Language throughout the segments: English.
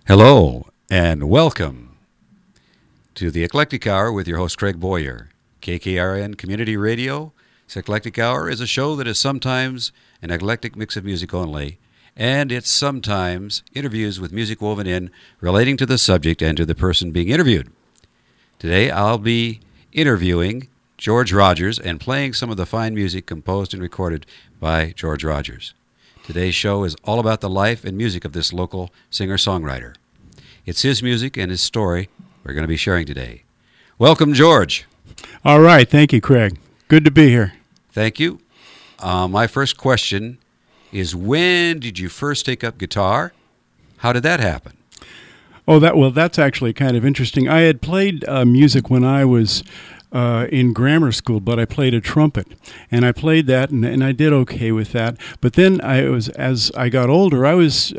Hello and welcome to the Eclectic Hour with your host Craig Boyer. KKRN Community Radio. This Eclectic Hour is a show that is sometimes an eclectic mix of music only, and it's sometimes interviews with music woven in relating to the subject and to the person being interviewed. Today I'll be interviewing George Rogers and playing some of the fine music composed and recorded by George Rogers. Today's show is all about the life and music of this local singer-songwriter. It's his music and his story we're going to be sharing today. Welcome, George. All right. Thank you, Craig. Good to be here. Thank you. My first question is, when did you first take up guitar? How did that happen? That's actually kind of interesting. I had played music when I was in grammar school, but I played a trumpet, and I played that, and I did okay with that. But then as I got older, I was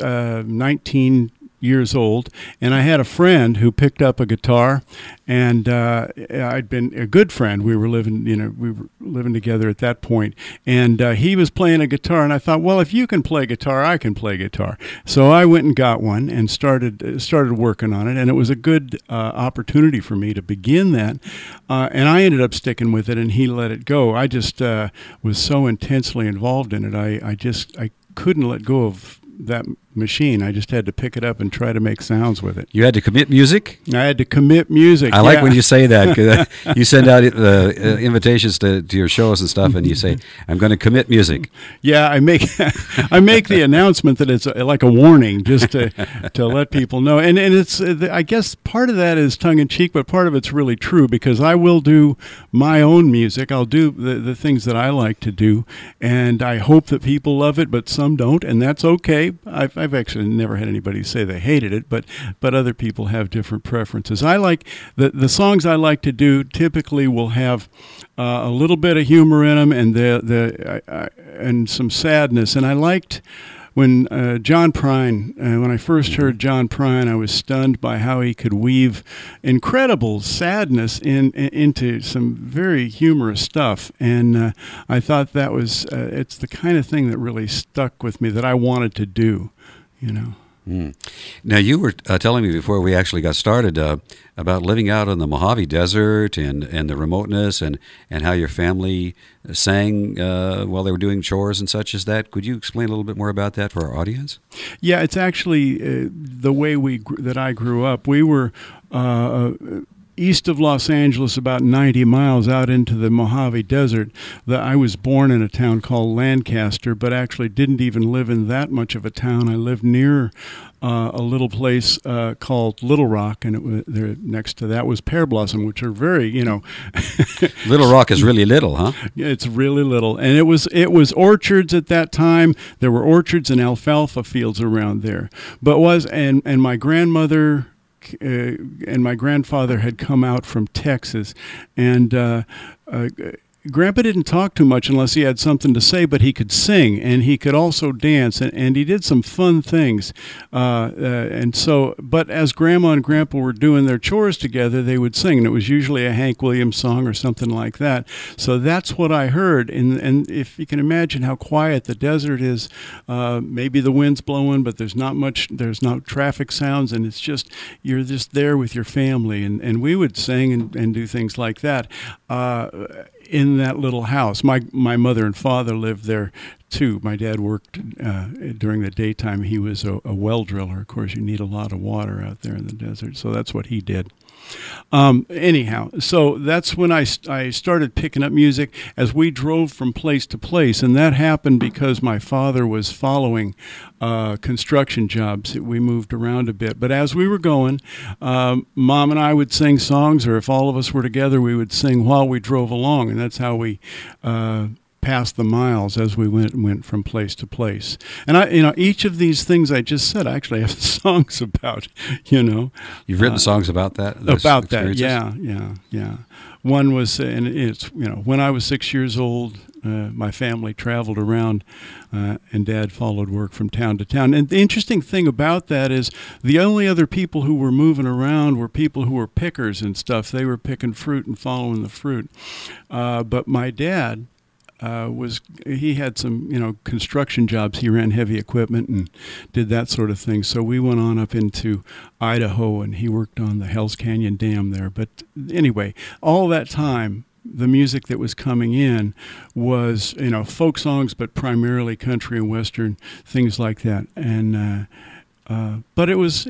19 years old, and I had a friend who picked up a guitar, and I'd been a good friend. We were living together at that point, and he was playing a guitar, and I thought, well, if you can play guitar, I can play guitar. So I went and got one and started working on it, and it was a good opportunity for me to begin that, and I ended up sticking with it, and he let it go. I just was so intensely involved in it. I couldn't let go of that machine. I just had to pick it up and try to make sounds with it. You had to commit music? I had to commit music. I like when you say that, because you send out the invitations to your shows and stuff, and you say, I'm going to commit music. Yeah, I make the announcement that it's like a warning, just to let people know. And it's, I guess part of that is tongue-in-cheek, but part of it's really true, because I will do my own music. I'll do the things that I like to do, and I hope that people love it, but some don't, and that's okay. I've actually never had anybody say they hated it, but other people have different preferences. I like the songs I like to do typically will have a little bit of humor in them and some sadness. And I liked when John Prine, when I first heard John Prine, I was stunned by how he could weave incredible sadness into some very humorous stuff. And I thought that was, it's the kind of thing that really stuck with me that I wanted to do, you know. Now, you were telling me before we actually got started about living out in the Mojave Desert and the remoteness and how your family sang while they were doing chores and such as that. Could you explain a little bit more about that for our audience? Yeah, it's actually the way that I grew up. We were east of Los Angeles, about 90 miles out into the Mojave Desert. I was born in a town called Lancaster, but actually didn't even live in that much of a town. I lived near a little place called Little Rock, and there next to that was Pear Blossom, which are very, Little Rock is really little, huh? It's really little, and it was orchards at that time. There were orchards and alfalfa fields around there, and my grandmother and my grandfather had come out from Texas, and Grandpa didn't talk too much unless he had something to say, but he could sing, and he could also dance, and he did some fun things. But as Grandma and Grandpa were doing their chores together, they would sing, and it was usually a Hank Williams song or something like that. So that's what I heard, and if you can imagine how quiet the desert is, maybe the wind's blowing, but there's no traffic sounds, and you're just there with your family, and we would sing and do things like that. In that little house. My mother and father lived there too. My dad worked during the daytime. He was a well driller. Of course, you need a lot of water out there in the desert, so that's what he did. Anyhow, so that's when I started picking up music as we drove from place to place, and that happened because my father was following construction jobs. We moved around a bit, but as we were going, Mom and I would sing songs, or if all of us were together, we would sing while we drove along, and that's how we passed the miles as we went from place to place. And each of these things I just said, I actually have songs about, You've written songs about that? About that, yeah. One was, and it's, when I was 6 years old, my family traveled around, and Dad followed work from town to town. And the interesting thing about that is the only other people who were moving around were people who were pickers and stuff. They were picking fruit and following the fruit. But my dad he had some construction jobs. He ran heavy equipment and did that sort of thing. So we went on up into Idaho, and he worked on the Hells Canyon Dam there. But anyway, all that time, the music that was coming in was folk songs, but primarily country and western, things like that. And but it was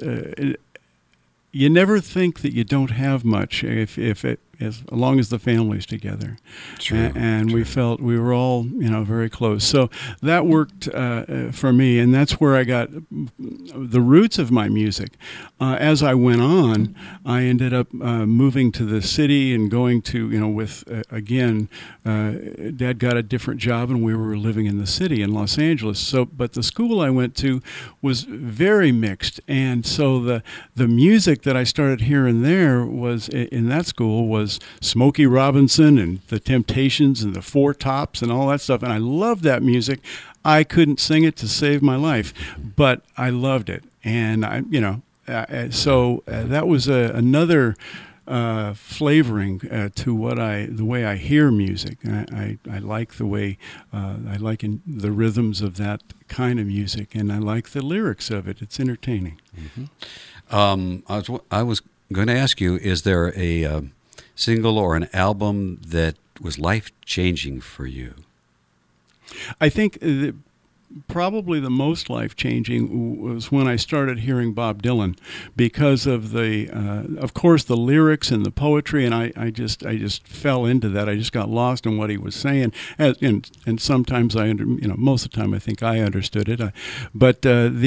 you never think that you don't have much as long as the family's together. True, and true. we felt we were all very close. So that worked for me, and that's where I got the roots of my music. As I went on, I ended up moving to the city and going to with again, Dad got a different job, and we were living in the city in Los Angeles. So, but the school I went to was very mixed, and so the music that I started hearing there was in that school was Smokey Robinson and the Temptations and the Four Tops and all that stuff, and I loved that music. I couldn't sing it to save my life, but I loved it, and so that was another flavoring to the way I hear music. I like the way I like the rhythms of that kind of music, and I like the lyrics of it. It's entertaining. Mm-hmm. I was going to ask you: is there a single or an album that was life-changing for you? I think probably the most life-changing was when I started hearing Bob Dylan, because of of course, the lyrics and the poetry, and I just fell into that. I just got lost in what he was saying, and sometimes most of the time I think I understood it. But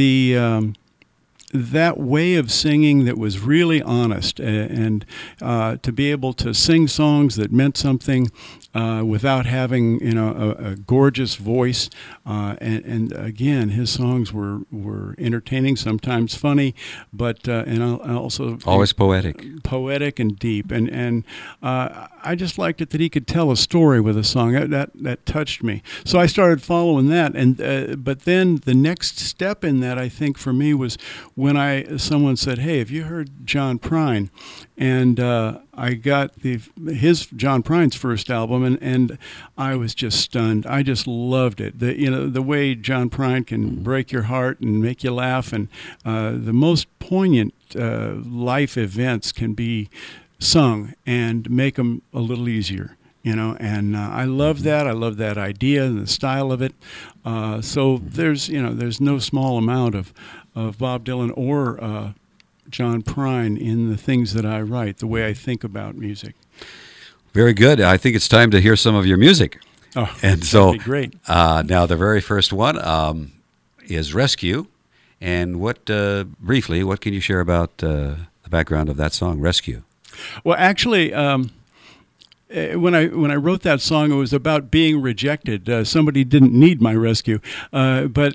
that way of singing that was really honest, and to be able to sing songs that meant something without having a gorgeous voice, and again, his songs were entertaining, sometimes funny, but and also always poetic and deep, and I just liked it that he could tell a story with a song that touched me. So I started following that, and but then the next step in that, I think, for me was when someone said, "Hey, have you heard John Prine?" And I got his John Prine's first album, and I was just stunned. I just loved it. The way John Prine can break your heart and make you laugh, and the most poignant life events can be sung and make them a little easier. And I love that. I love that idea and the style of it. So there's no small amount of Bob Dylan or John Prine in the things that I write, the way I think about music. Very good. I think it's time to hear some of your music. Oh, and so that'd be great. Now the very first one is Rescue. And briefly, what can you share about the background of that song, Rescue? Well, actually, when I wrote that song, it was about being rejected. Somebody didn't need my rescue, and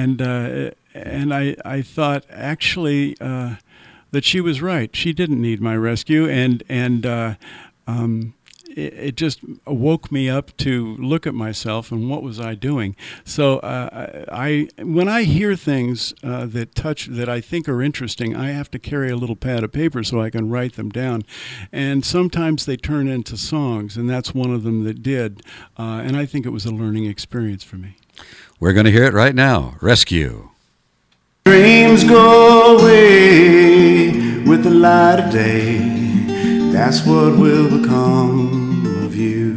I thought actually that she was right. She didn't need my rescue, and it just woke me up to look at myself and what was I doing. So when I hear things that I think are interesting, I have to carry a little pad of paper so I can write them down. And sometimes they turn into songs, and that's one of them that did. And I think it was a learning experience for me. We're going to hear it right now. Rescue. Dreams go away with the light of day. That's what will become of you.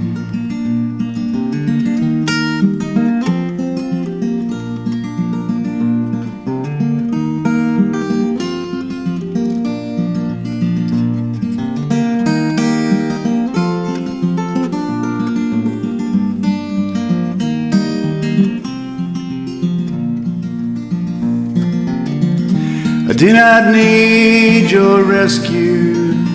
I do not need your rescue.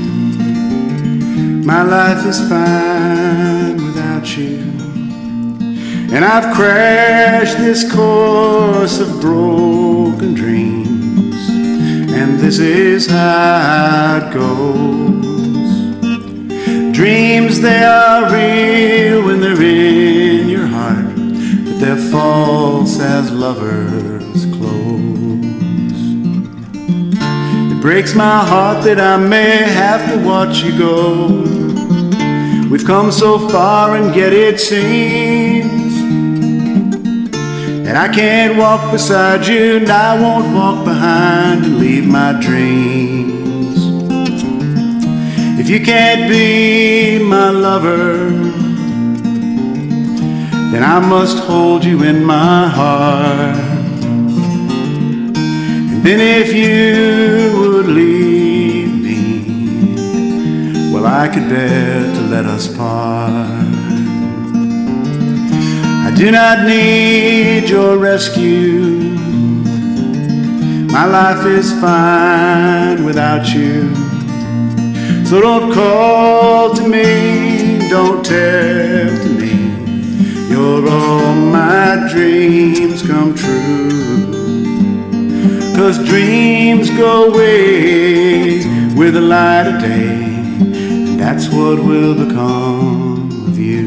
My life is fine without you. And I've crashed this course of broken dreams, and this is how it goes. Dreams, they are real when they're in your heart, but they're false as lovers' clothes. It breaks my heart that I may have to watch you go. We've come so far and yet it seems that I can't walk beside you, and I won't walk behind and leave my dreams. If you can't be my lover, then I must hold you in my heart. And then if you would leave me, well, I could bear to let us part. I do not need your rescue. My life is fine without you. So don't call to me, don't tempt me. You're all my dreams come true. 'Cause dreams go away with the light of day, and that's what will become of you.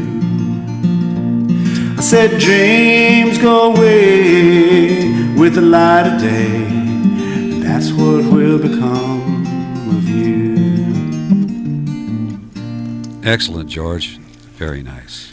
I said dreams go away with the light of day, and that's what will become of you. Excellent, George. Very nice.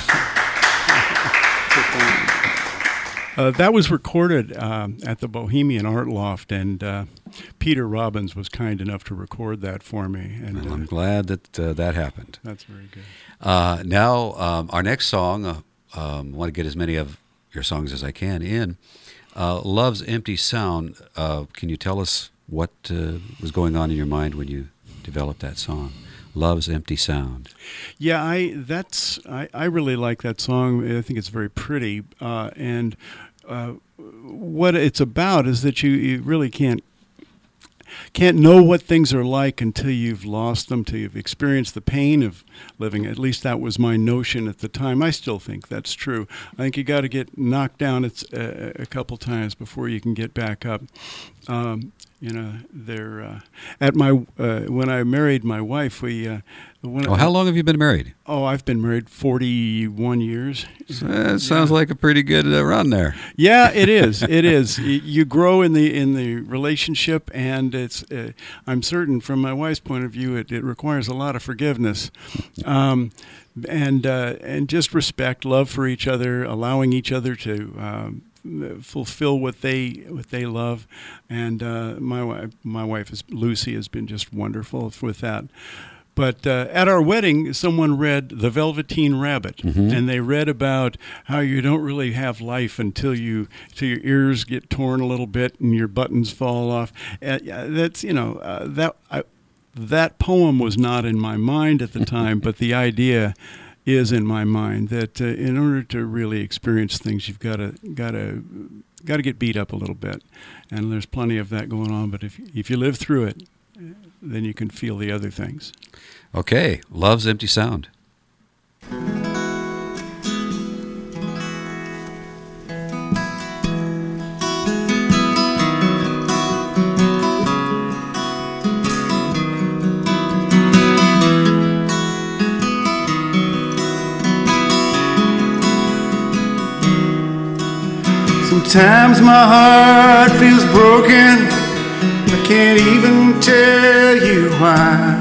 That was recorded at the Bohemian Art Loft, and Peter Robbins was kind enough to record that for me. And Well, I'm glad that that happened. that's very good. Now, our next song, I want to get as many of your songs as I can in. Love's Empty Sound. Can you tell us what was going on in your mind when you developed that song? Love's Empty Sound. Yeah, I really like that song. I think it's very pretty, and what it's about is that you really can't know what things are like until you've lost them, till you've experienced the pain of living. At least that was my notion at the time. I still think that's true. I think you got to get knocked down a couple times before you can get back up. At my when I married my wife, How long have you been married? I've been married 41 years. That sounds like a pretty good run there. Yeah, it is. It is. You grow in the relationship, and it's. I'm certain, from my wife's point of view, it requires a lot of forgiveness, and just respect, love for each other, allowing each other to fulfill what they love, and my wife Lucy has been just wonderful with that. But at our wedding, someone read The Velveteen Rabbit, and they read about how you don't really have life until your ears get torn a little bit and your buttons fall off. That poem was not in my mind at the time, but the idea is in my mind that in order to really experience things, you've got to get beat up a little bit, and there's plenty of that going on. But if you live through it, then you can feel the other things. Okay, Love's Empty Sound. Sometimes my heart feels broken, I can't even tell you why.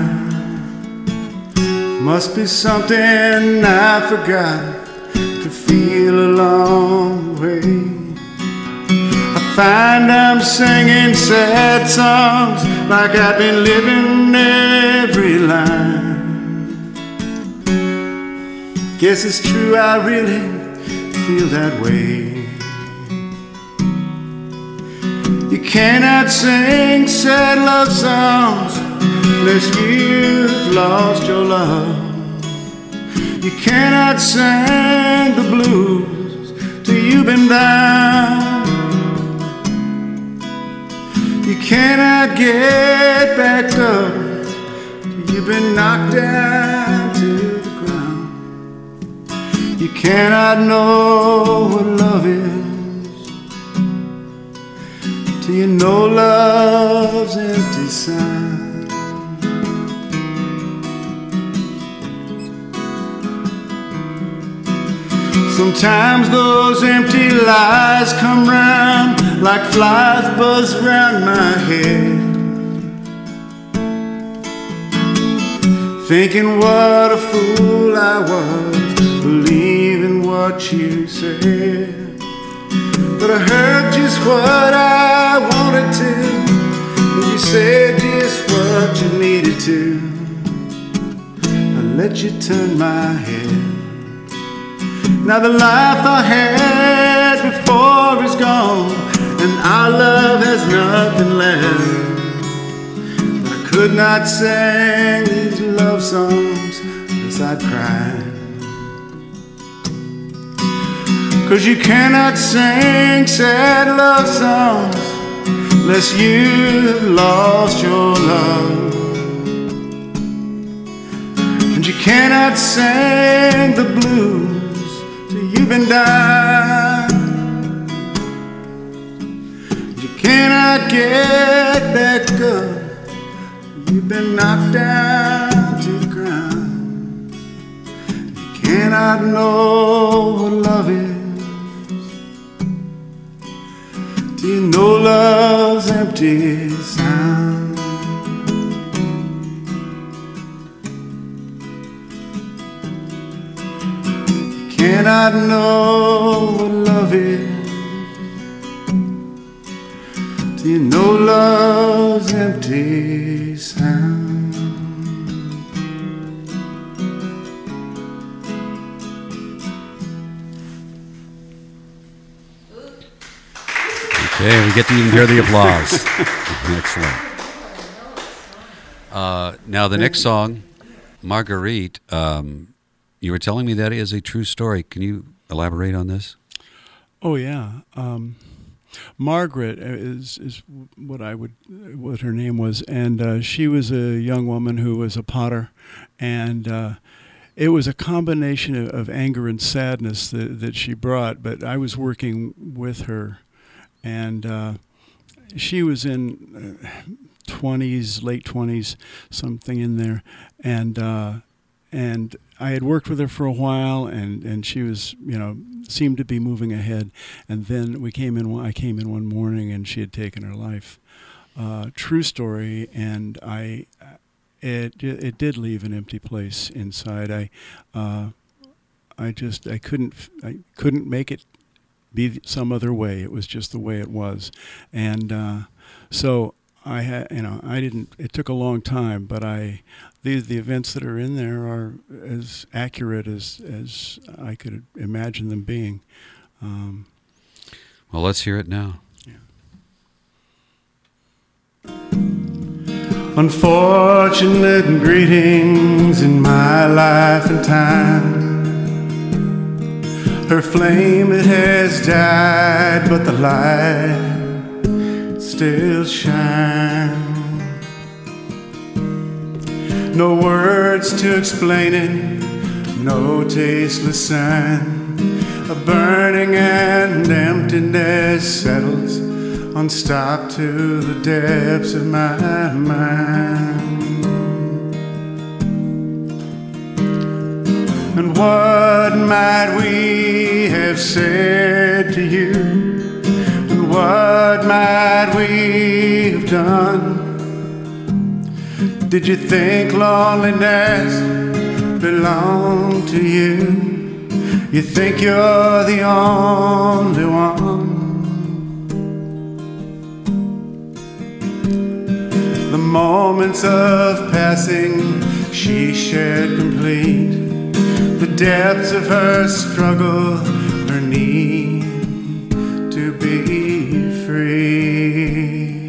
Must be something I forgot to feel along the way. I find I'm singing sad songs like I've been living every line. Guess it's true, I really feel that way. You cannot sing sad love songs unless you've lost your love. You cannot sing the blues till you've been down. You cannot get back up till you've been knocked down to the ground. You cannot know what love is till you know love's empty sound. Sometimes those empty lies come round like flies buzz round my head. thinking what a fool I was, believing what you said. But I heard just what I wanted to, and you said just what you needed to. I let you turn my head. Now the life I had before is gone, and our love has nothing left. But I could not sing these love songs unless I'd cry. 'Cause you cannot sing sad love songs unless you've lost your love. And you cannot sing the blues till you've been down. You cannot get back up, you've been knocked down to the ground. You cannot know what love is till you know love's empty sound. You cannot know what love is till you know love's empty sound. Okay, we get to even hear the applause. Excellent. Now, the next song, Marguerite, you were telling me that is a true story. Can you elaborate on this? Oh yeah, Margaret is what her name was, and she was a young woman who was a potter, and it was a combination of anger and sadness that she brought. But I was working with her, and she was in 20s, late 20s, something in there, and I had worked with her for a while, and she was, seemed to be moving ahead. And then I came in one morning, and she had taken her life. True story, and it did leave an empty place inside. I couldn't make it be some other way. It was just the way it was, and so I had, it took a long time, but the events that are in there are as accurate as I could imagine them being. Well, let's hear it now. Yeah. Unfortunate greetings in my life and time. Her flame, it has died, but the light still shines. No words to explain it, no tasteless sign. A burning and emptiness settles unstopped to the depths of my mind. And what might we have said to you? And what might we have done? Did you think loneliness belonged to you? You think you're the only one? The moments of passing she shared complete. The depths of her struggle, her need to be free.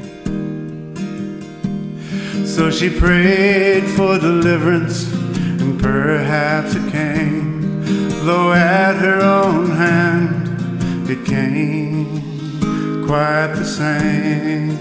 So she prayed for deliverance, and perhaps it came, though at her own hand it came quite the same.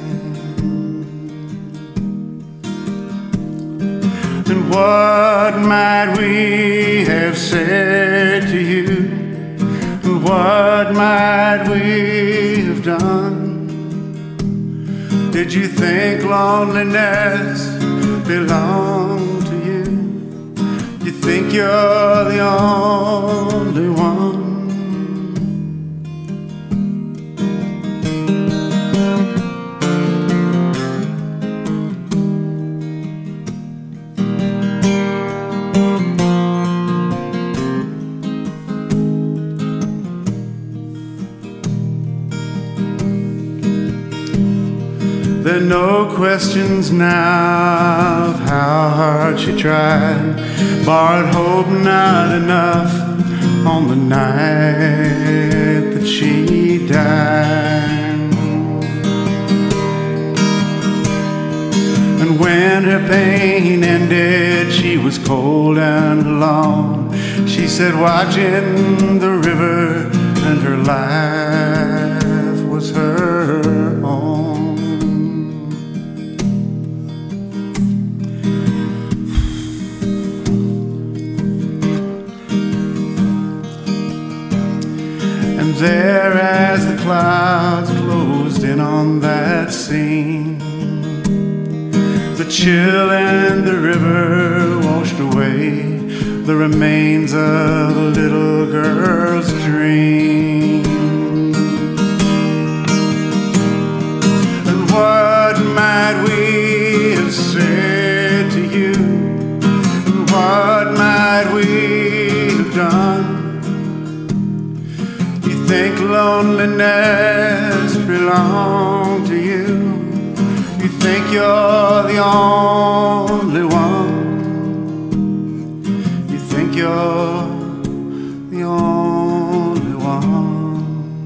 And what might we have said to you? And what might we have done? Did you think loneliness belonged to you? You think you're the only one? There are no questions now of how hard she tried. Borrowed hope, not enough on the night that she died. And when her pain ended, she was cold and alone. She said, watching the river, and her life was her own. And there, as the clouds closed in on that scene, the chill and the river washed away the remains of a little girl's dream. And what might we have said to you? And what might we have done? You think loneliness belonged to you? You think you're the only one? You think you're the only one?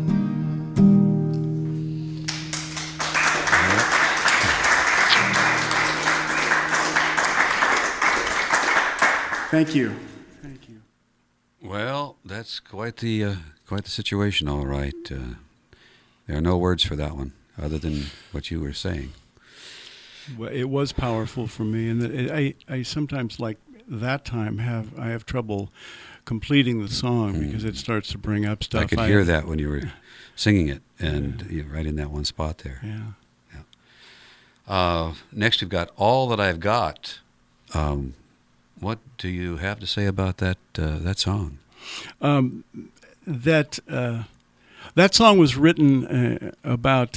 Thank you. Thank you. Well, that's quite the situation, all right. There are no words for that one other than what you were saying. Well, it was powerful for me, and I sometimes, like that time, I have trouble completing the song because it starts to bring up stuff. I could hear that when you were singing it, and you're right in that one spot there. Yeah. Next, we've got All That I've Got. What do you have to say about that song? That song was written about.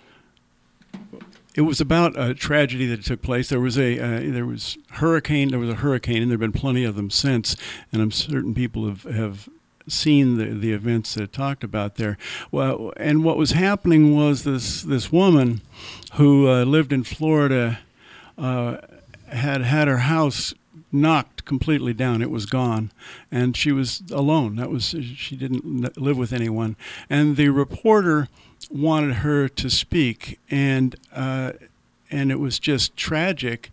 It was about a tragedy that took place. There was a hurricane, and there have been plenty of them since. And I'm certain people have seen the events that talked about there. Well, and what was happening was this woman who lived in Florida had her house knocked completely down. It was gone, and she was alone. She didn't live with anyone. And the reporter wanted her to speak, and it was just tragic.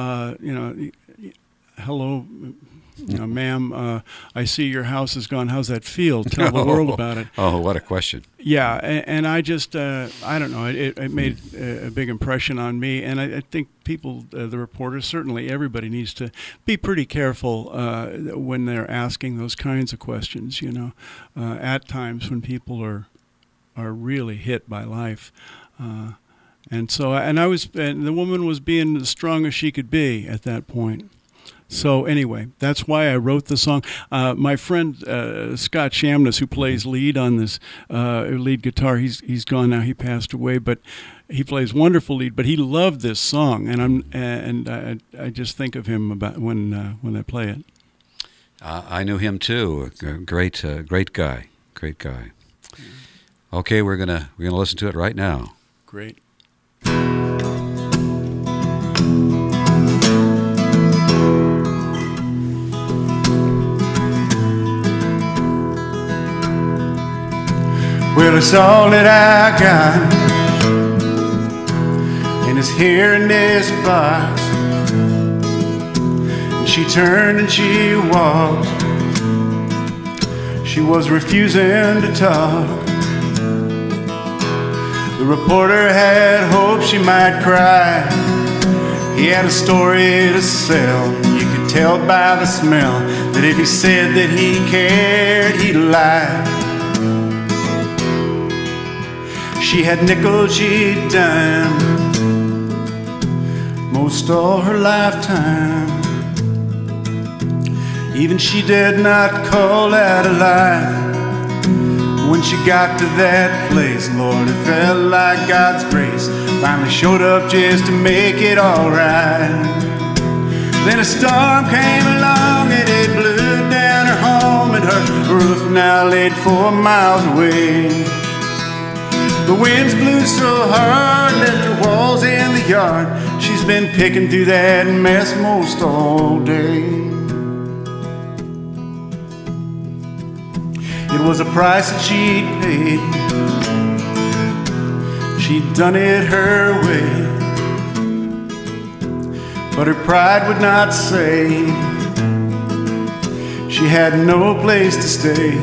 Hello, ma'am, I see your house is gone. How's that feel? Tell the world about it. Oh, what a question. Yeah, and I just, I don't know, it made a big impression on me, and I think people, the reporters, certainly everybody needs to be pretty careful when they're asking those kinds of questions, at times when people are really hit by life. And the woman was being as strong as she could be at that point. So anyway, that's why I wrote the song. My friend Scott Shamness, who plays lead on this lead guitar, he's gone now. He passed away, but he plays wonderful lead. But he loved this song, and I just think of him about when I play it. I knew him too. Great guy. Great guy. Okay, we're gonna listen to it right now. Great. Well, it's all that I got, and it's here in this box. And she turned and she walked. She was refusing to talk. The reporter had hoped she might cry. He had a story to sell. You could tell by the smell that if he said that he cared, he'd lie. She had nickel, she'd dime, most all her lifetime. Even she dared not call that a lie. When she got to that place, Lord, it felt like God's grace finally showed up just to make it all right. Then a storm came along and it blew down her home, and her roof now laid 4 miles away. The winds blew so hard, left her walls in yard. She's been picking through that mess most all day. It was a price that she'd paid. She'd done it her way, but her pride would not say she had no place to stay.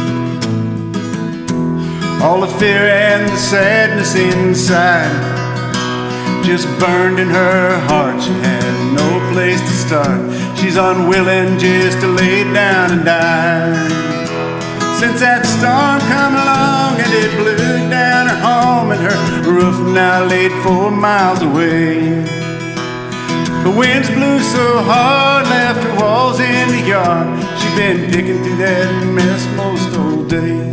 All the fear and the sadness inside just burned in her heart. She had no place to start. She's unwilling just to lay down and die. Since that storm come along and it blew down her home, and her roof now laid 4 miles away. The winds blew so hard, left her walls in the yard. She's been picking through that mess most all day.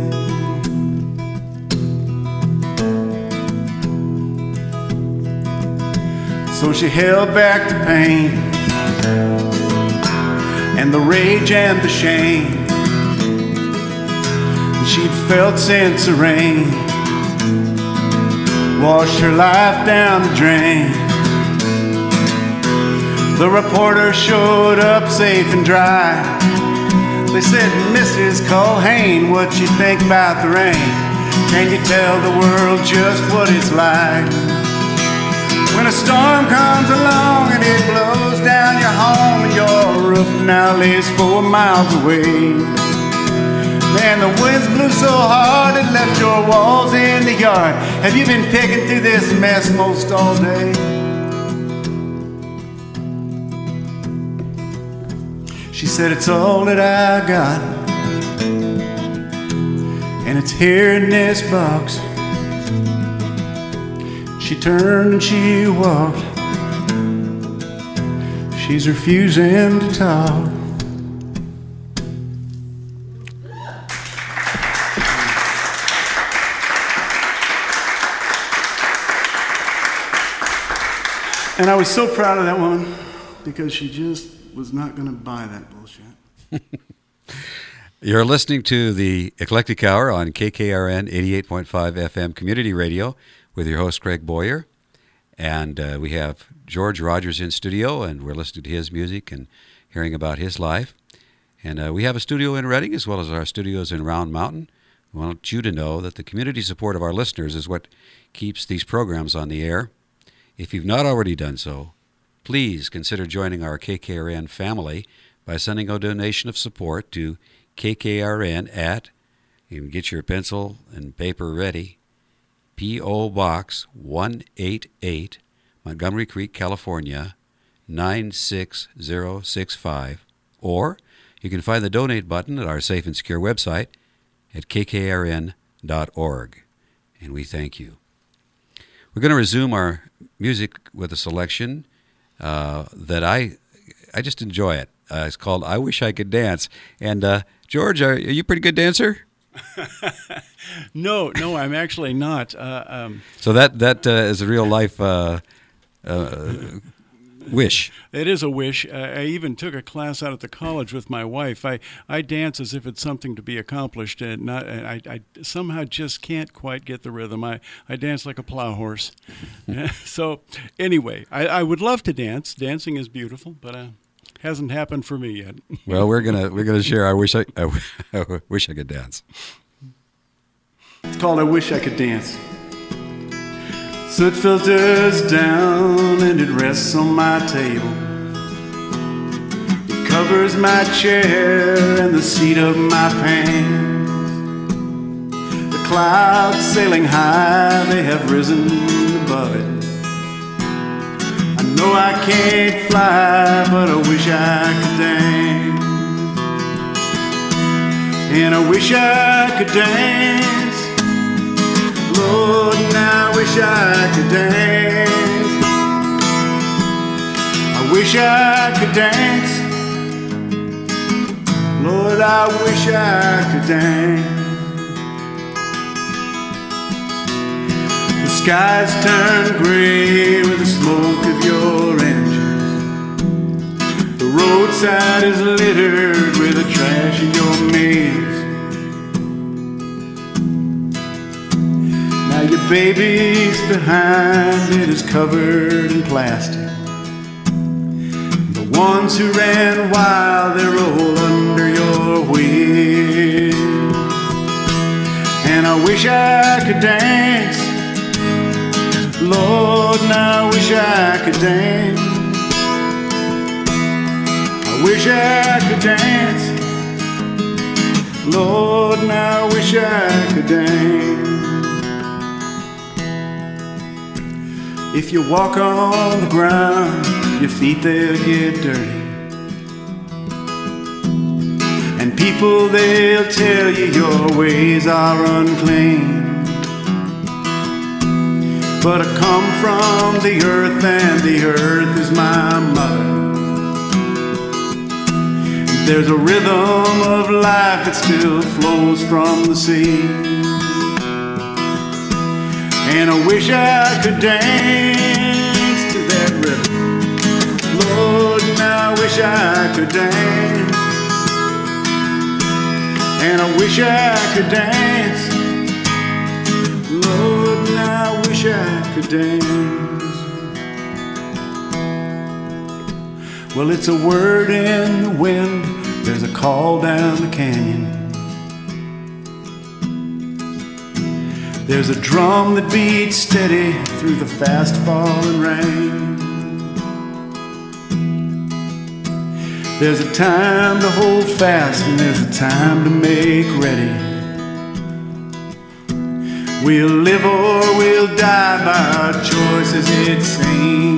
So she held back the pain and the rage and the shame she'd felt since the rain washed her life down the drain. The reporter showed up safe and dry. They said, "Mrs. Culhane, what you think about the rain? Can you tell the world just what it's like when a storm comes along and it blows down your home and your roof now lays 4 miles away? Man, the winds blew so hard it left your walls in the yard. Have you been picking through this mess most all day?" She said, "It's all that I got, and it's here in this box." She turned and she walked. She's refusing to talk. And I was so proud of that woman because she just was not going to buy that bullshit. You're listening to the Eclectic Hour on KKRN 88.5 FM Community Radio with your host, Craig Boyer. And we have George Rogers in studio, and we're listening to his music and hearing about his life. And we have a studio in Redding as well as our studios in Round Mountain. We want you to know that the community support of our listeners is what keeps these programs on the air. If you've not already done so, please consider joining our KKRN family by sending a donation of support to KKRN at, you can get your pencil and paper ready, P.O. Box 188, Montgomery Creek, California, 96065. Or you can find the donate button at our safe and secure website at kkrn.org. And we thank you. We're going to resume our music with a selection that I just enjoy it. It's called I Wish I Could Dance. And George, are you a pretty good dancer? No, I'm actually not. So that is a real life wish. It is a wish. I even took a class out at the college with my wife. I dance as if it's something to be accomplished, and I somehow just can't quite get the rhythm. I dance like a plow horse. So anyway, I would love to dance. Dancing is beautiful, but hasn't happened for me yet. Well, we're gonna share. I wish I could dance. It's called I Wish I Could Dance. Soot filters down and it rests on my table. It covers my chair and the seat of my pants. The clouds sailing high, they have risen above it. I know I can't fly, but I wish I could dance. And I wish I could dance. Lord, now I wish I could dance. I wish I could dance. Lord, I wish I could dance. The skies turn gray with the smoke of your engines. The roadside is littered with the trash in your maze. your baby's behind it is covered in plastic. The ones who ran wild, they roll under your wheel. And I wish I could dance, Lord, now I wish I could dance. I wish I could dance, Lord, now I wish I could dance. If you walk on the ground, your feet they'll get dirty. And people they'll tell you your ways are unclean. But I come from the earth and the earth is my mother. There's a rhythm of life that still flows from the sea. And I wish I could dance to that rhythm. Lord, now I wish I could dance. And I wish I could dance. Lord, now I wish I could dance. Well, it's a word in the wind. There's a call down the canyon. There's a drum that beats steady through the fast falling rain. There's a time to hold fast and there's a time to make ready. We'll live or we'll die by our choices, it seems.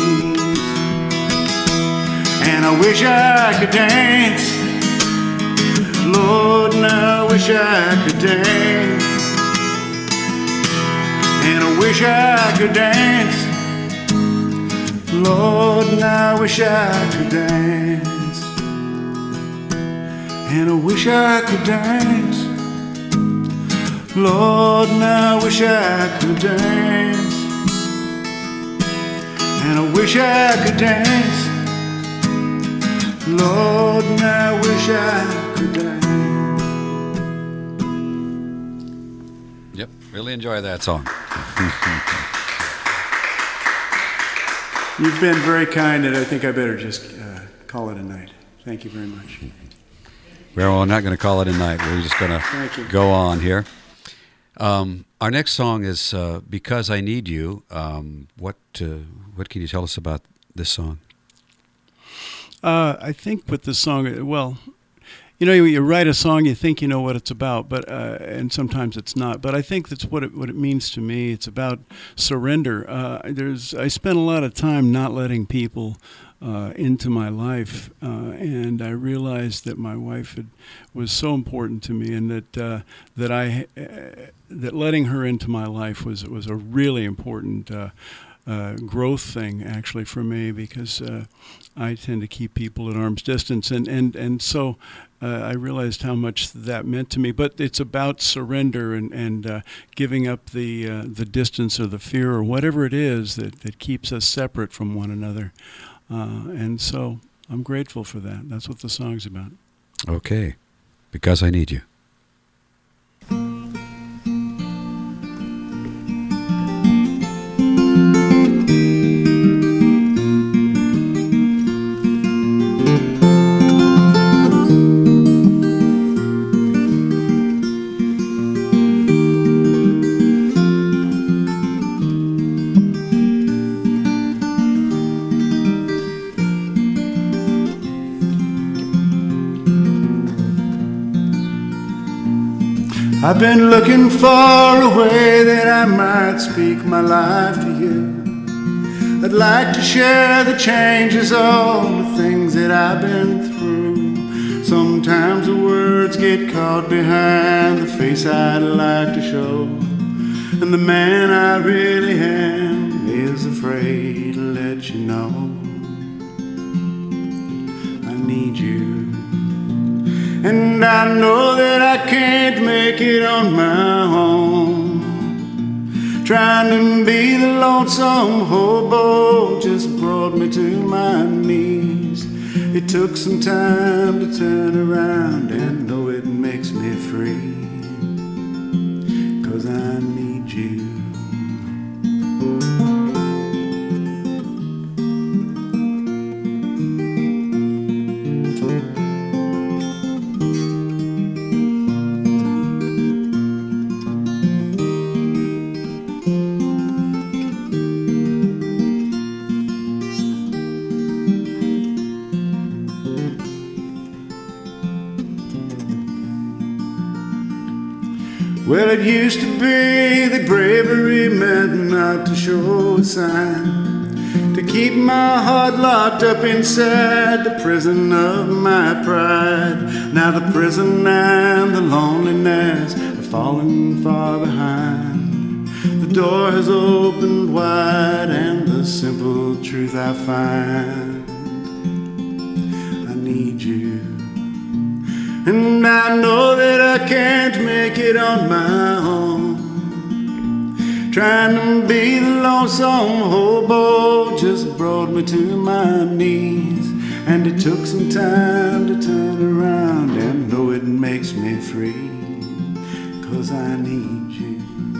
And I wish I could dance, Lord, now I wish I could dance. And I wish I could dance, Lord, now I wish I could dance. And I wish I could dance, Lord, now I wish I could dance. And I wish I could dance, Lord, now I wish I could dance. Yep, really enjoy that song. You've been very kind, and I think I better just call it a night. Thank you very much. Well, we're not going to call it a night. We're just going to go on here. Our next song is Because I Need You. What can you tell us about this song? I think with this song, well, you know, you write a song, you think you know what it's about, but and sometimes it's not. But I think that's what it means to me. It's about surrender. I spent a lot of time not letting people into my life, and I realized that my wife was so important to me, and that letting her into my life was a really important growth thing, actually, for me, because I tend to keep people at arm's distance, and so I realized how much that meant to me. But it's about surrender and giving up the distance or the fear or whatever it is that keeps us separate from one another. And so I'm grateful for that. That's what the song's about. Okay. Because I Need You. I've been looking for a way that I might speak my life to you. I'd like to share the changes, all the things that I've been through. Sometimes the words get caught behind the face I'd like to show, and the man I really am is afraid to let you know. I need you. And I know that I can't make it on my own. Trying to be the lonesome hobo just brought me to my knees. It took some time to turn around and know it makes me free. 'Cause I need you. Well, it used to be that bravery meant not to show a sign, to keep my heart locked up inside the prison of my pride. Now the prison and the loneliness are falling far behind. The door has opened wide and the simple truth I find: I need you. And I know that I can't make it on my own. Trying to be the lonesome hobo just brought me to my knees. And it took some time to turn around and know it makes me free, 'cause I need you.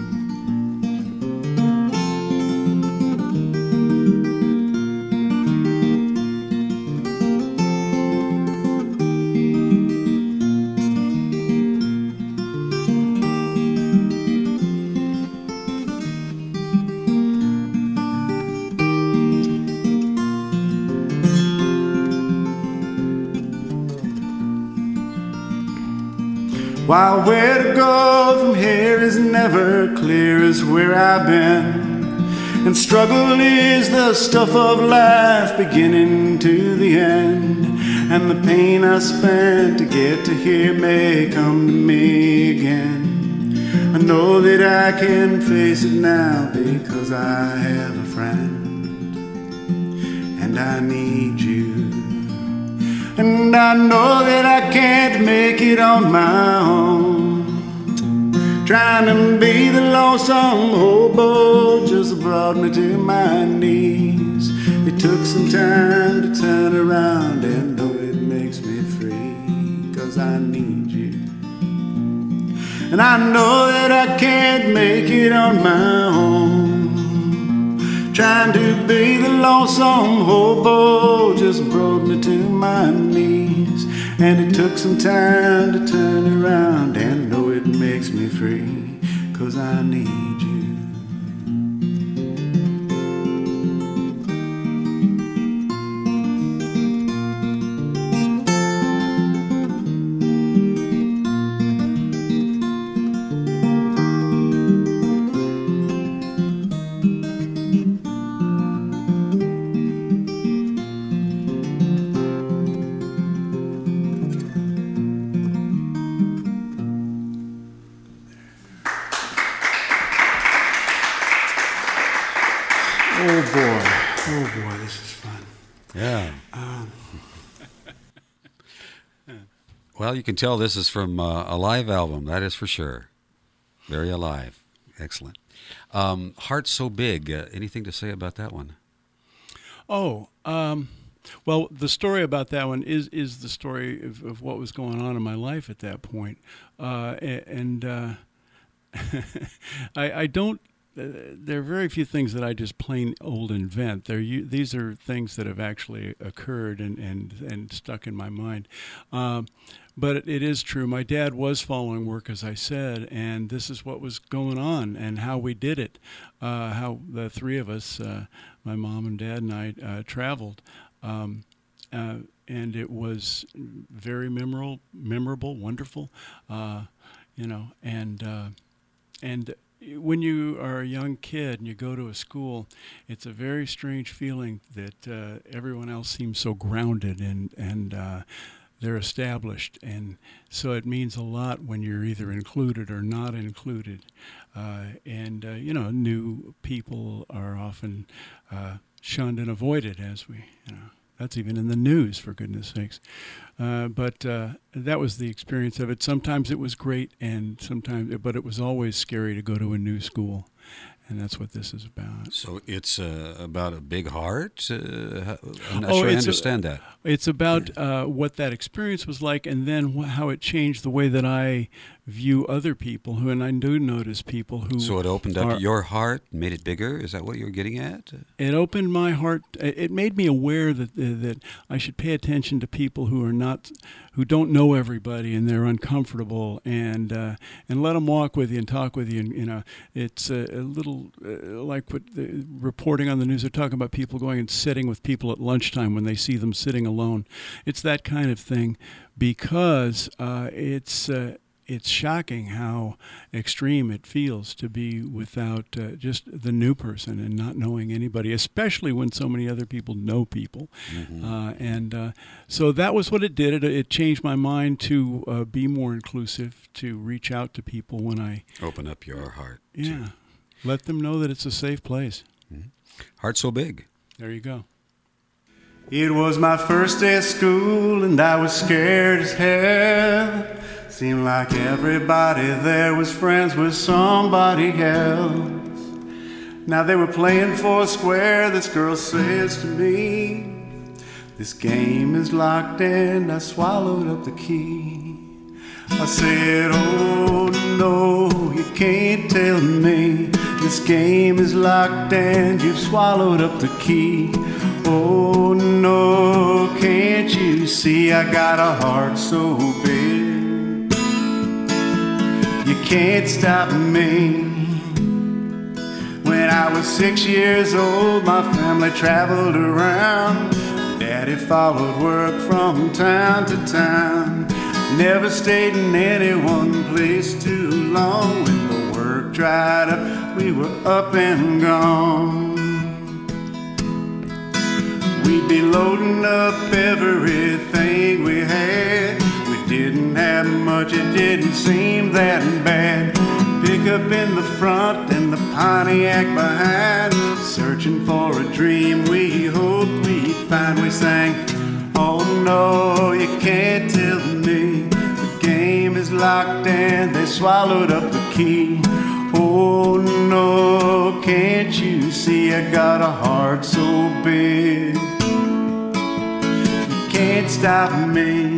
While where to go from here is never clear as where I've been, and struggle is the stuff of life beginning to the end, and the pain I spent to get to here may come to me again. I know that I can face it now because I have a friend, and I need you. And I know that I can't make it on my own. Trying to be the lonesome hobo just brought me to my knees. It took some time to turn around and know it makes me free, 'cause I need you. And I know that I can't make it on my own. Trying to be the lonesome hobo just brought me to my knees. And it took some time to turn around and know it makes me free, 'cause I need you. Oh boy, this is fun. Yeah. Well, you can tell this is from a live album, that is for sure. Very alive. Excellent. Heart So Big. Anything to say about that one? Oh, well, the story about that one is the story of what was going on in my life at that point. I don't. There are very few things that I just plain old invent. These are things that have actually occurred and stuck in my mind. But it is true. My dad was following work, as I said, and this is what was going on and how we did it. How the three of us, my mom and dad and I, traveled. And it was very memorable, wonderful, and when you are a young kid and you go to a school, it's a very strange feeling that everyone else seems so grounded and they're established, and so it means a lot when you're either included or not included. New people are often shunned and avoided, as we, that's even in the news, for goodness sakes. But that was the experience of it. Sometimes it was great, but it was always scary to go to a new school, and that's what this is about. So it's about a big heart? I'm not sure I understand that. It's about what that experience was like, and then how it changed the way that I view other people, and I do notice people who... So it opened up your heart, made it bigger? Is that what you're getting at? It opened my heart. It made me aware that I should pay attention to people who don't know everybody, and they're uncomfortable, and let them walk with you and talk with you. And it's a little like what reporting on the news. They're talking about people going and sitting with people at lunchtime when they see them sitting alone. It's that kind of thing, because it's shocking how extreme it feels to be without just the new person and not knowing anybody, especially when so many other people know people. So that was what it did. It changed my mind to be more inclusive, to reach out to people when I... Open up your heart. Yeah. Let them know that it's a safe place. Mm-hmm. Heart So Big. There you go. It was my first day of school and I was scared as hell. Seemed like everybody there was friends with somebody else. Now they were playing four square. This girl says to me, "This game is locked and I swallowed up the key." I said, "Oh no, you can't tell me. This game is locked and you've swallowed up the key. Oh no, can't you see I got a heart so big? You can't stop me." When I was 6 years old, my family traveled around. Daddy followed work from town to town. Never stayed in any one place too long. When the work dried up, we were up and gone. We'd be loading up everything we had. We didn't have much, it didn't seem that bad. Pickup in the front and the Pontiac behind, searching for a dream we hoped we'd find. We sang, "Oh no, you can't tell me. The game is locked and they swallowed up the key. Oh no, can't you see I got a heart so big? You can't stop me."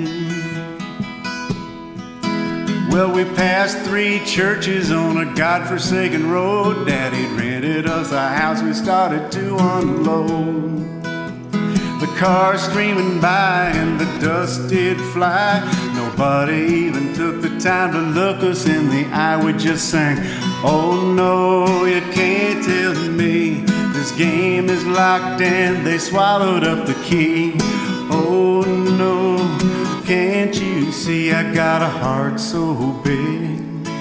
Well, we passed 3 churches on a godforsaken road. Daddy rented us a house, we started to unload. The cars streaming by and the dust did fly. Nobody even took the time to look us in the eye. We just sang, "Oh no, you can't tell me. This game is locked and they swallowed up the key. Oh no, can't you see I got a heart so big?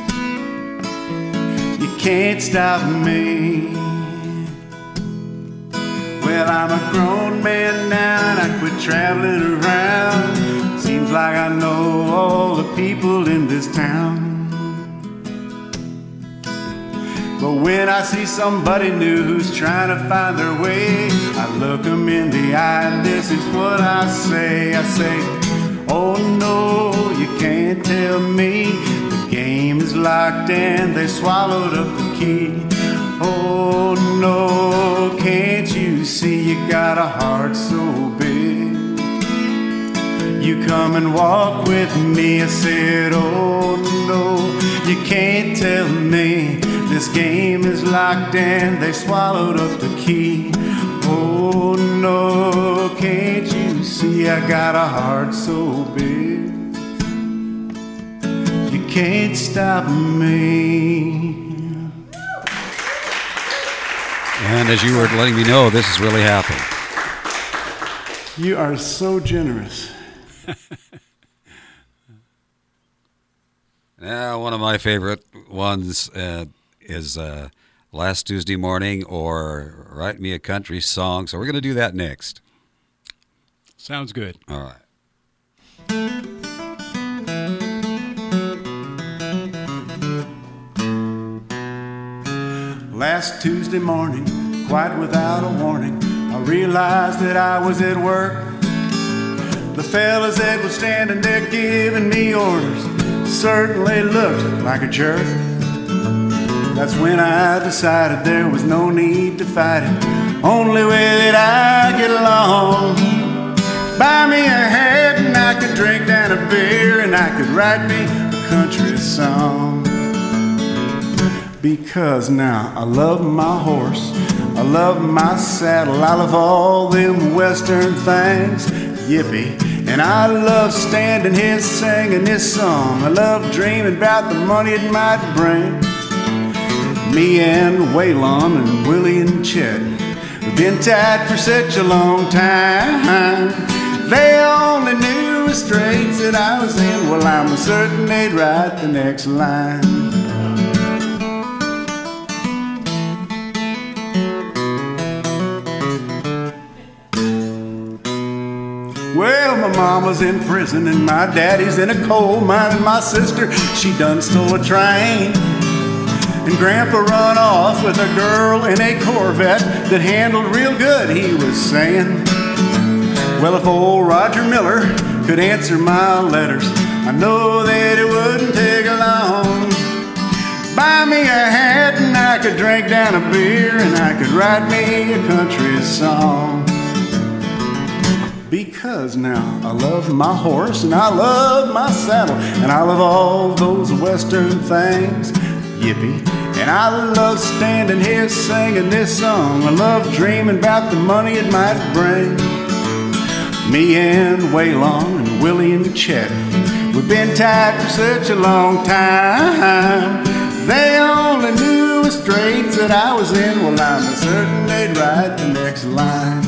You can't stop me." Well, I'm a grown man now and I quit traveling around. Seems like I know all the people in this town. But when I see somebody new who's trying to find their way, I look them in the eye and this is what I say. I say, "Oh no, you can't tell me. The game is locked and they swallowed up the key. Oh no, can't you see you got a heart so big? You come and walk with me." I said, "Oh no, you can't tell me. This game is locked and they swallowed up the key. Oh no, can't you see I got a heart so big? You can't stop me." And as you were letting me know, this is really happening. You are so generous. One of my favorite ones is Last Tuesday Morning or Write Me a Country Song. So we're going to do that next. Sounds good. All right. Last Tuesday morning, quite without a warning, I realized that I was at work. The fellas that were standing there giving me orders certainly looked like a jerk. That's when I decided there was no need to fight it. Only way that I get along. Buy me a hat and I could drink down a beer and I could write me a country song. Because now I love my horse, I love my saddle, I love all them western things, yippee. And I love standing here singing this song. I love dreaming about the money it might bring. Me and Waylon and Willie and Chet, we've been tied for such a long time. They only knew knew the straits that I was in, well, I'm certain they'd write the next line. Well, my mama's in prison and my daddy's in a coal mine, and my sister, she done stole a train. And Grandpa run off with a girl in a Corvette that handled real good, he was saying. Well, if old Roger Miller could answer my letters, I know that it wouldn't take long. Buy me a hat and I could drink down a beer, and I could write me a country song. Because now I love my horse and I love my saddle, and I love all those western things. Yippee. And I love standing here singing this song. I love dreaming about the money it might bring. Me and Waylon and Willie and Chet, we've been tied for such a long time. They only knew the straits that I was in, well, I'm certain they'd write the next line.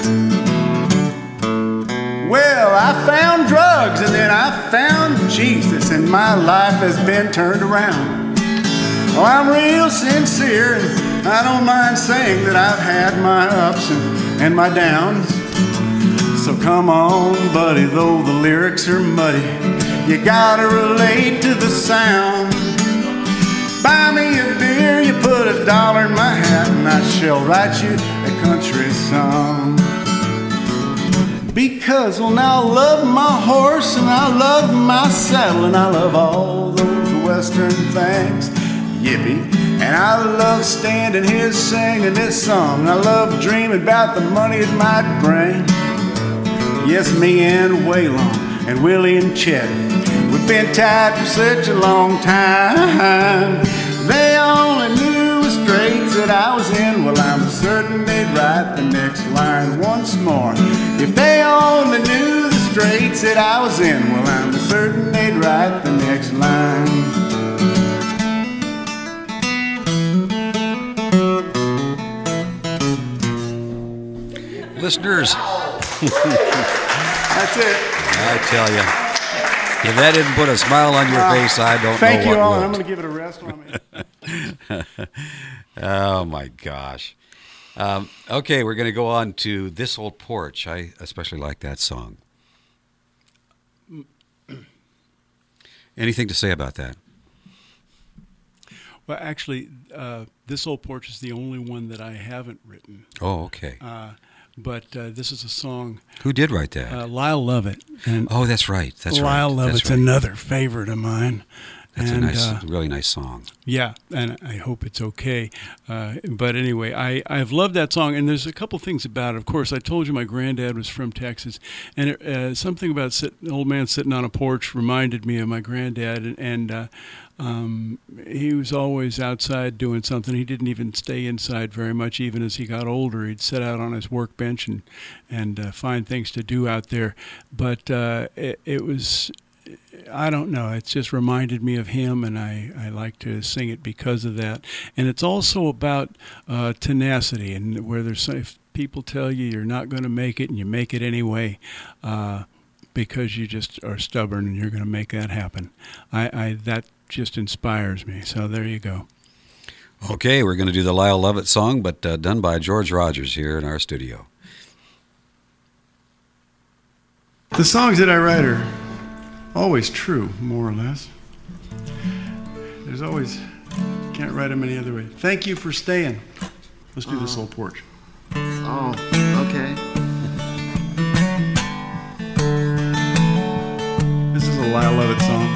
Well, I found drugs and then I found Jesus, and my life has been turned around. Oh, I'm real sincere, and I don't mind saying that I've had my ups and my downs. So come on, buddy, though the lyrics are muddy, you gotta relate to the sound. Buy me a beer, you put $1 in my hat, and I shall write you a country song. Because, well, now I love my horse and I love my saddle, and I love all those western things. Yippee. And I love standing here singing this song. I love dreaming about the money it might bring. Yes, me and Waylon and Willie and Chet, we've been tied for such a long time. They only knew the straits that I was in, well, I'm certain they'd write the next line once more. If they only knew the straits that I was in, well, I'm certain they'd write the next line. Listeners, that's it. I tell you, if that didn't put a smile on your face, I don't know what Thank you all, will. and I'm going to give it a rest on me. Oh, my gosh. Okay, we're going to go on to This Old Porch. I especially like that song. Anything to say about that? Well, actually, This Old Porch is the only one that I haven't written. Oh, okay. But this is a song. Who did write that? Lyle Lovett. And Oh, that's right. That's right. Lyle Lovett's That's right. another favorite of mine. That's and, a nice, really nice song. Yeah, and I hope it's okay. But anyway, I've loved that song, and there's a couple things about it. Of course, I told you my granddad was from Texas, and something about an old man sitting on a porch reminded me of my granddad, and he was always outside doing something. He didn't even stay inside very much. Even as he got older, he'd sit out on his workbench and find things to do out there. But it was, I don't know, it just reminded me of him, and I like to sing it because of that. And it's also about tenacity, and where there's if people tell you you're not going to make it and you make it anyway, because you just are stubborn and you're going to make that happen. That just inspires me. So there you go. Okay, we're going to do the Lyle Lovett song, but done by George Rogers here in our studio. The songs that I write are always true, more or less. There's always, can't write them any other way. Thank you for staying. Let's do This Old Porch. Oh, okay. This is a Lyle Lovett song.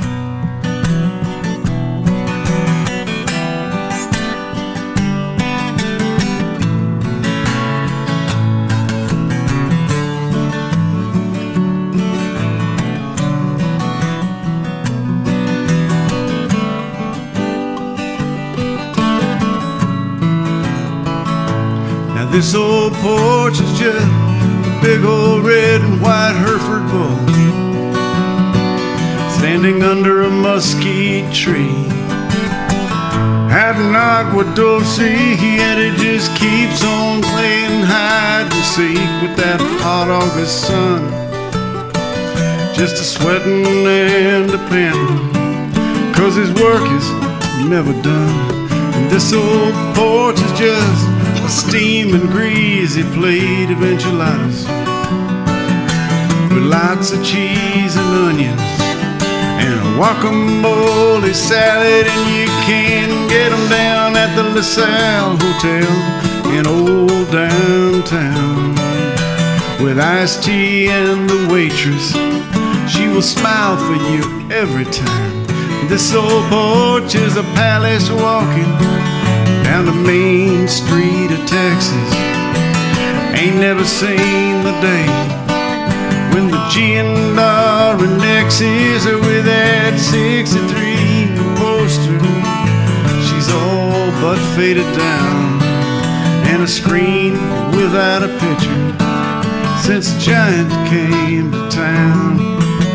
This old porch is just a big old red and white Hereford bull standing under a mesquite tree. Had an agua dulce, and it just keeps on playing hide and seek with that hot August sun. just a sweating and a panting, 'cause his work is never done. And this old porch is just a steaming, greasy plate of enchiladas with lots of cheese and onions and a guacamole salad. And you can get them down at the LaSalle Hotel in old downtown. With iced tea and the waitress, she will smile for you every time. This old porch is a palace walking down the main street of Texas. Ain't never seen the day when the G&R annexes her with that 63 poster. She's all but faded down, and a screen without a picture since Giant came to town.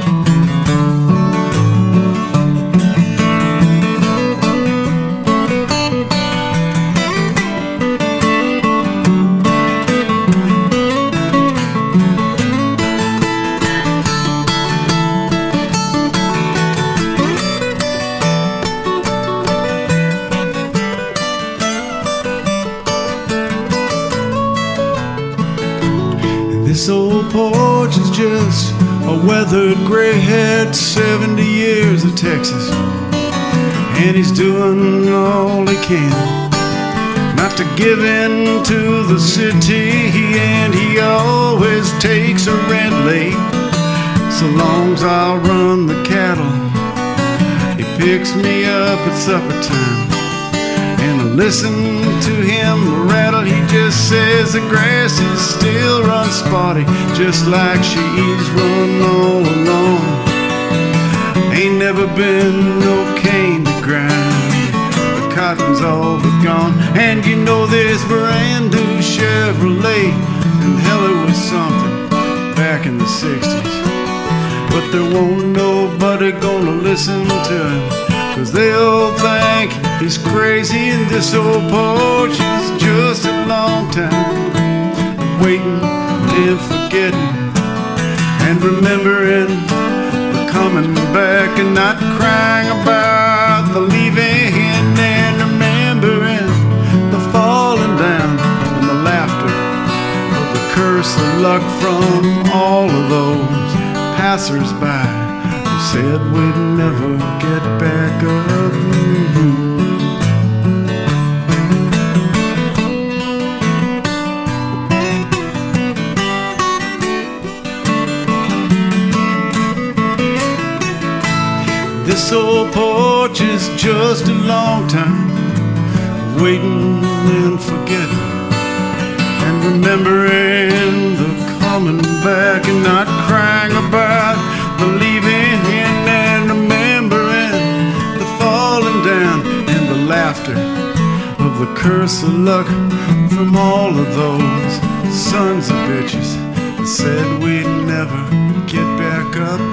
This old porch is just a weathered, gray-haired 70 years of Texas, and he's doing all he can not to give in to the city, and he always takes a rent late. So long's I'll run the cattle, he picks me up at supper time. And I listen to him rattle, he just says the grass is still run spotty, just like she's run all along. Ain't never been no cane to grind, the cotton's all but gone. And you know this brand new Chevrolet, and hell it was something back in the 60s. But there won't nobody gonna listen to him, 'cause they'll think he's crazy. And this old porch is just a long time waiting and forgetting and remembering the coming back, and not crying about the leaving, and remembering the falling down and the laughter of the curse of luck from all of those passers-by who said we'd never get back up. This old porch is just a long time waiting and forgetting and remembering the coming back, and not crying about the leaving, and remembering the falling down and the laughter of the curse of luck from all of those sons of bitches that said we'd never get back up.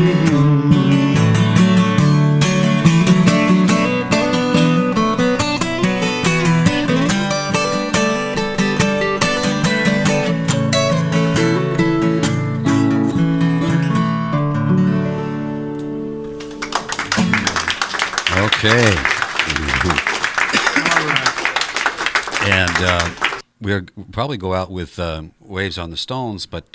Okay. And we'll probably go out with Waves on the Stones, but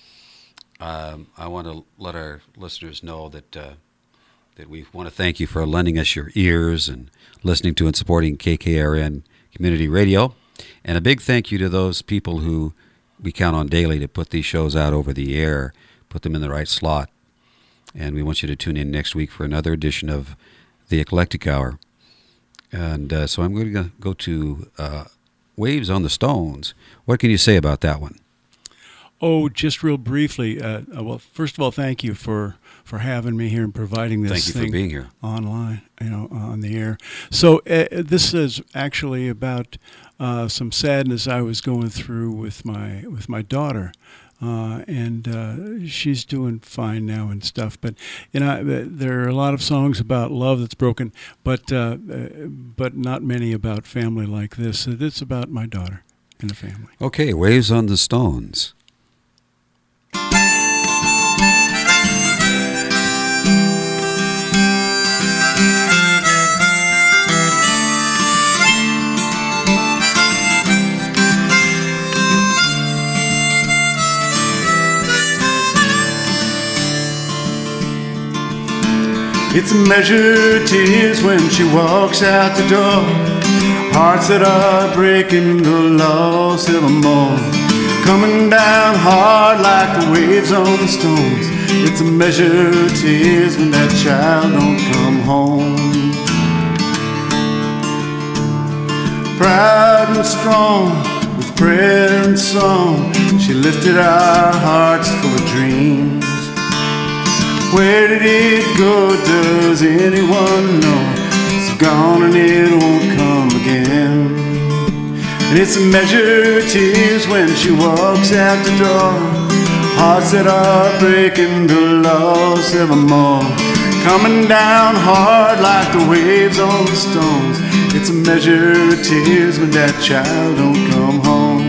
I want to let our listeners know that we want to thank you for lending us your ears and listening to and supporting KKRN Community Radio. And a big thank you to those people who we count on daily to put these shows out over the air, put them in the right slot. And we want you to tune in next week for another edition of the Eclectic Hour. And so I'm going to go to Waves on the Stones. What can you say about that one? Oh, just real briefly. Well, first of all, thank you for having me here and providing this Thank you thing for being here online, on the air. So this is actually about some sadness I was going through with my daughter. And she's doing fine now and stuff. But there are a lot of songs about love that's broken, but not many about family like this. It's about my daughter and the family. Okay, Waves on the Stones. It's a measure of tears when she walks out the door. Hearts that are breaking, the loss evermore. Coming down hard like the waves on the stones. It's a measure of tears when that child don't come home. Proud and strong, with prayer and song, she lifted our hearts full of dreams. Where did it go? Does anyone know? It's gone and it won't come again. And it's a measure of tears when she walks out the door. Hearts that are breaking, the loss evermore. Coming down hard like the waves on the stones. It's a measure of tears when that child don't come home.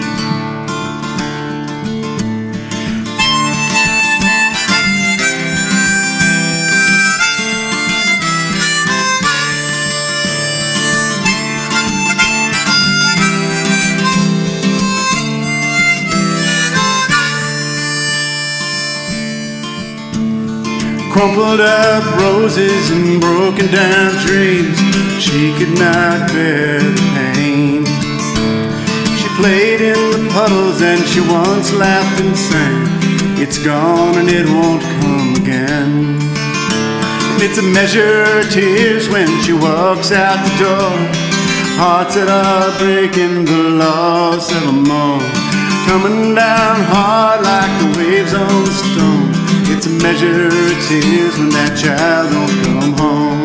Crumpled up roses and broken down dreams. She could not bear the pain. She played in the puddles and she once laughed and sang. It's gone and it won't come again. And it's a measure of tears when she walks out the door. Hearts that are breaking, the loss evermore. Coming down hard like the waves on the stones. It's a measure of tears when that child don't come home.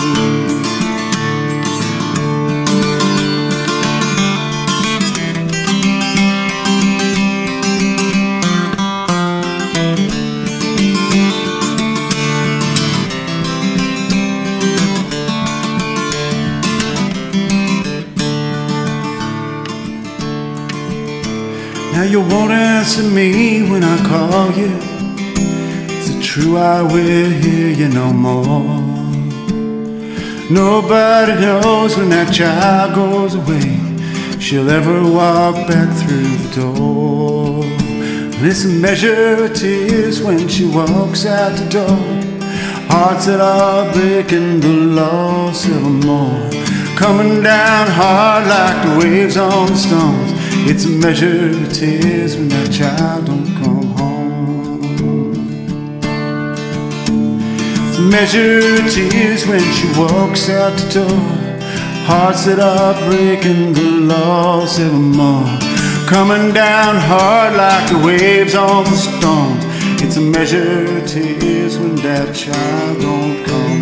Now you won't answer me when I call you. True, I will hear you no more. Nobody knows when that child goes away, she'll ever walk back through the door. And it's a measure of tears when she walks out the door. Hearts that are breaking, the loss evermore. Coming down hard like the waves on the stones. It's a measure of tears when that child don't come home. Measure of tears when she walks out the door. Hearts that are breaking, the loss evermore. Coming down hard like the waves on the stones. It's a measure of tears when that child don't come